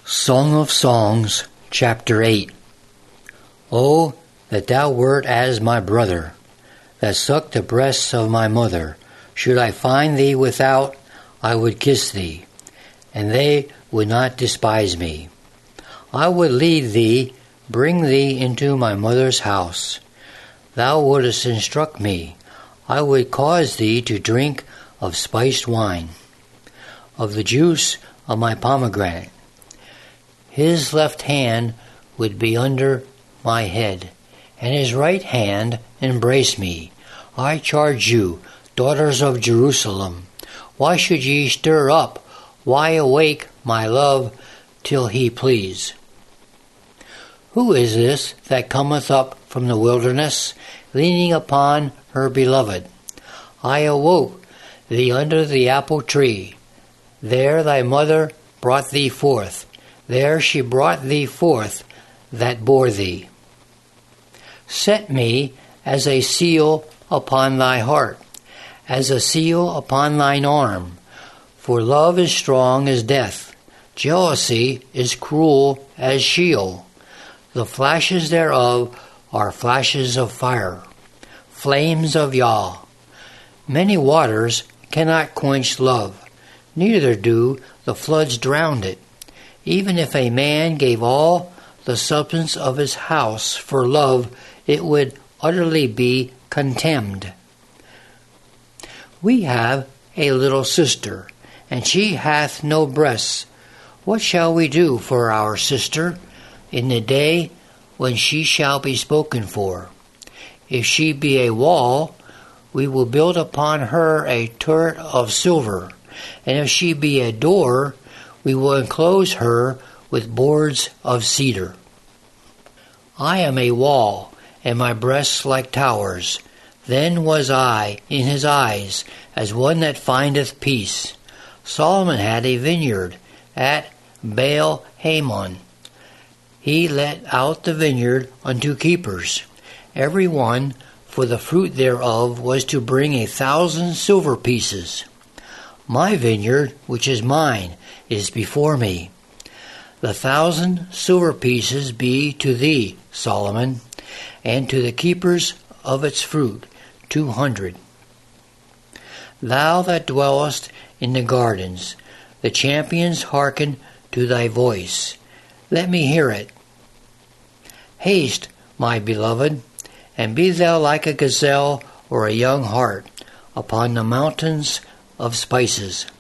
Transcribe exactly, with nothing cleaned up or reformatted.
Song of Songs, Chapter eight. O, that thou wert as my brother, that sucked the breasts of my mother. Should I find thee without, I would kiss thee, and they would not despise me. I would lead thee, bring thee into my mother's house. Thou wouldst instruct me. I would cause thee to drink of spiced wine, of the juice of my pomegranate. His left hand would be under my head, and his right hand embrace me. I charge you, daughters of Jerusalem, why should ye stir up? Why awake my love till he please? Who is this that cometh up from the wilderness, leaning upon her beloved? I awoke thee under the apple tree. There thy mother brought thee forth. There she brought thee forth that bore thee. Set me as a seal upon thy heart, as a seal upon thine arm. For love is strong as death, jealousy is cruel as Sheol. The flashes thereof are flashes of fire, flames of Yah. Many waters cannot quench love, neither do the floods drown it. Even if a man gave all the substance of his house for love, it would utterly be contemned. We have a little sister, and she hath no breasts. What shall we do for our sister in the day when she shall be spoken for? If she be a wall, we will build upon her a turret of silver, and if she be a door, we will enclose her with boards of cedar. I am a wall, and my breasts like towers. Then was I in his eyes as one that findeth peace. Solomon had a vineyard at Baal Hamon. He let out the vineyard unto keepers. Every one for the fruit thereof was to bring a thousand silver pieces. My vineyard, which is mine, is before me. The thousand silver pieces be to thee, Solomon, and to the keepers of its fruit, two hundred. Thou that dwellest in the gardens, the champions hearken to thy voice. Let me hear it. Haste, my beloved, and be thou like a gazelle or a young hart upon the mountains of spices.